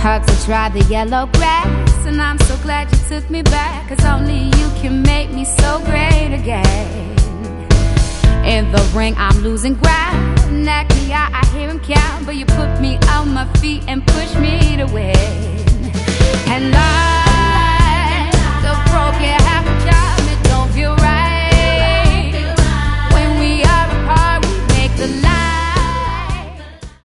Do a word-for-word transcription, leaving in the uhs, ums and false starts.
Hard to try the yellow grass, and I'm so glad you took me back, 'cause only you can make me so great again. In the ring I'm losing ground, Naki, I, I hear him count, but you put me on my feet and push me to win. And I